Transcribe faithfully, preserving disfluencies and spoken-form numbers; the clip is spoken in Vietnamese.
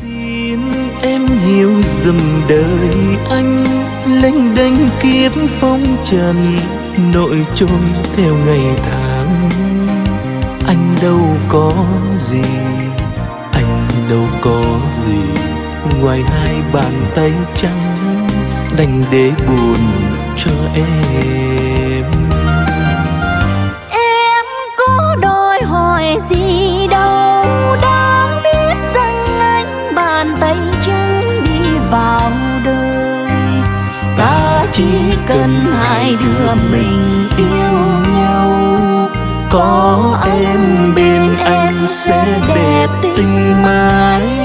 Xin em hiểu dùm đời anh, lênh đênh kiếp phong trần, nội trôi theo ngày tháng. Anh đâu có gì, anh đâu có gì, ngoài hai bàn tay trắng đành để buồn cho em. Em có đòi hỏi gì đâu, đã biết rằng anh bàn tay trắng đi vào đời. Ta chỉ cần hai đứa mình yêu nhau, có em bên anh sẽ đẹp tình mãi.